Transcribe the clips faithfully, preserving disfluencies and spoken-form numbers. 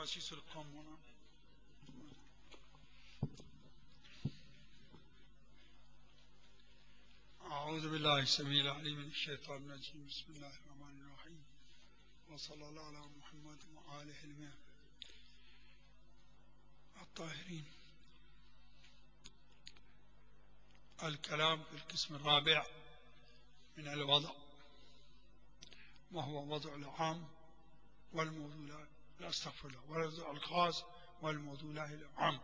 تأسيس القوم هنا. أعوذ بالله السميع العليم من الشيطان الرجيم. بسم الله الرحمن الرحيم، وصلى الله على محمد وآله الماء الطاهرين. الكلام في القسم الرابع من الوضع، وهو وضع العام والموضوع لا استغفر الله والوضع الخاص والموضوع العام.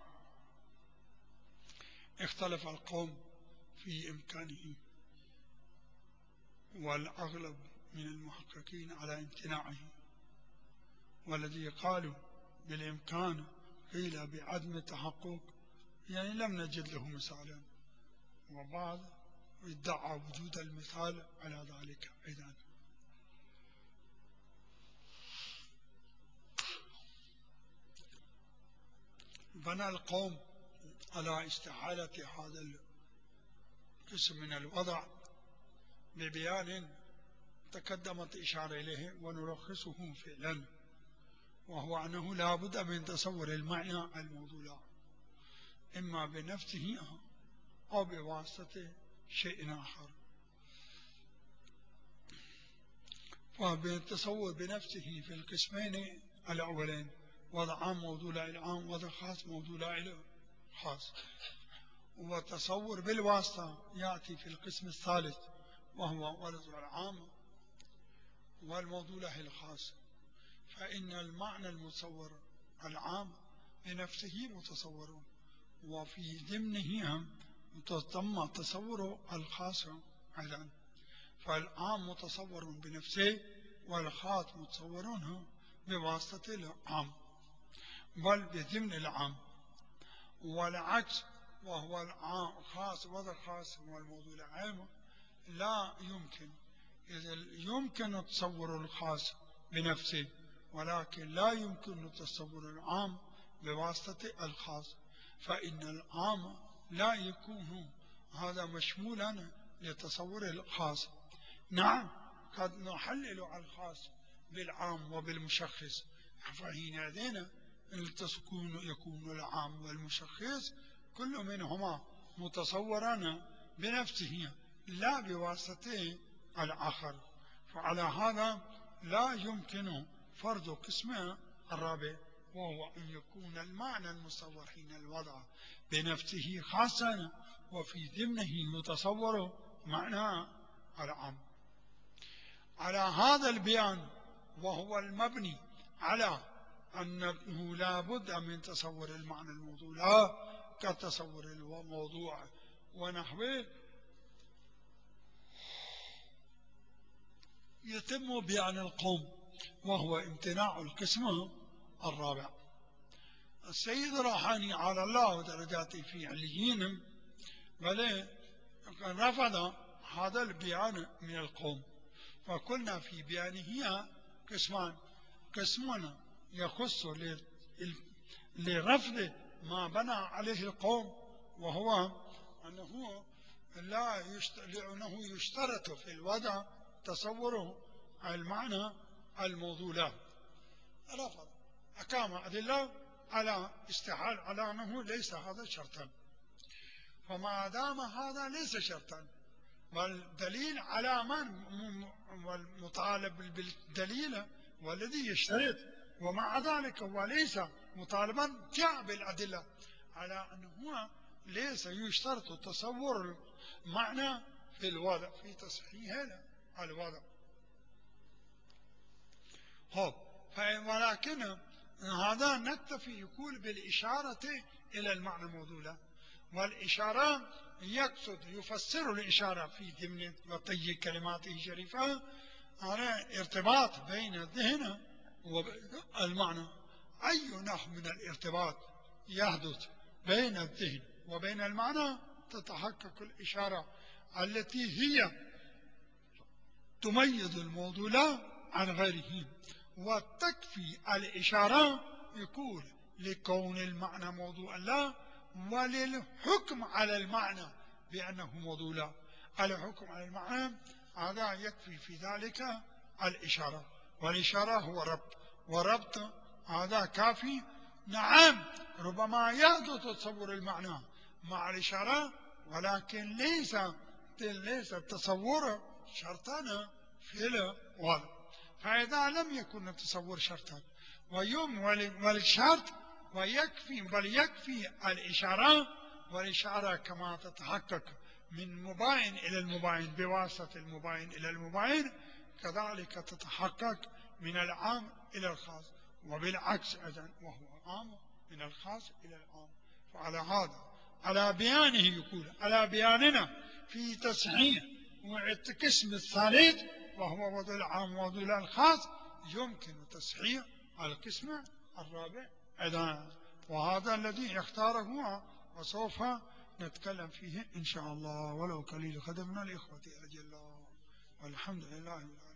اختلف القوم في إمكانه، والأغلب من المحققين على امتناعه، والذي قالوا بالإمكان قيل بعدم التحقق، يعني لم نجد له مثالا، وبعض ادعى وجود المثال على ذلك أيضا. بنى القوم على استحالة هذا القسم من الوضع ببيان تقدمت إشارة إليه ونلخصه فعلا، وهو أنه لا بد من تصور المعنى الموضوع إما بنفسه أو بواسطة شيء آخر. فبالتصور بنفسه في القسمين الأولين، وضع عام موضوع العام، وضع خاص موضوع الخاص. وتصور بالواسطة يأتي في القسم الثالث، وهو وضع العام والموضوع الخاص. فإن المعنى المتصور العام بنفسه متصور، وفي ضمنه تم تصور الخاص أيضا. فالعام متصور بنفسه، والخاص متصور بواسطة العام بل بضمن العام، والعكس وهو الخاص وضع خاص والموضوع العام لا يمكن. إذا يمكن تصور الخاص بنفسه، ولكن لا يمكن تصور العام بواسطة الخاص، فإن العام لا يكون هذا مشمولا لتصور الخاص. نعم، قد نحلل على الخاص بالعام وبالمشخص، فحينئذ يكون العام والمشخص كل منهما متصورا بنفسه لا بواسطة الآخر. فعلى هذا لا يمكن فرض قسم الرابع، وهو أن يكون المعنى المصور حين الوضع بنفسه خاصا، وفي ضمنه يتصور معنى العام. على هذا البيان، وهو المبني على أنه لا بد من تصور المعنى الموضوع كتصور الموضوع ونحوه، يتم بيان القوم، وهو امتناع القسم الرابع. السيد روحاني على الله درجاته في عليين بل رفض هذا البيان من القوم، فقلنا في بيانه قسمان: قسم يخص لرفض ما بنى عليه القوم، وهو أنه لا يشت... لأنه يشترط في الوضع تصوره المعنى الموضوع. رفض أقام أدلة على استحال على أنه ليس هذا شرطا. فما دام هذا ليس شرطا، بل دليل على من والمطالب بالدليل والذي يشترط، ومع ذلك هو ليس مطالبا جاء بالأدلة على أنه ليس يشترط تصور المعنى في الوضع في تصحيح الوضع. هو ولكن هذا نكتفي يقول بالإشارة إلى المعنى الموضوع، والإشارة يقصد يفسر الإشارة في ضمن وطي كلماته الشريفة على ارتباط بين الذهن والمعنى. أي نحو من الارتباط يحدث بين الذهن وبين المعنى تتحقق الإشارة التي هي تميز الموضوع عن غيره. وتكفي الإشارة يقول لكون المعنى موضوع لا، وللحكم على المعنى بأنه موضوع لا. الحكم على المعنى هذا يكفي في ذلك الإشارة، والإشارة هو ربط، وربط هذا كافي. نعم ربما يأتي تصور المعنى مع الإشارة، ولكن ليس ليس التصور شرطا في الوضع. فإذا لم يكن التصور شرطا ويوم والشرط ويكفي، بل يكفي الإشارة، والإشارة كما تتحقق من مباين إلى المباين بواسطة المباين إلى المباين، كذلك تتحقق من العام إلى الخاص، وبالعكس أيضا، وهو عام من الخاص إلى العام. فعلى هذا على بيانه يقول على بياننا في تصحيح القسم الثالث وهو وضع العام ووضع الخاص، يمكن تصحيح القسم الرابع أيضا، وهذا الذي اختاره هو، وسوف نتكلم فيه إن شاء الله ولو قليل. خدمنا الإخوة أجل الله والحمد لله.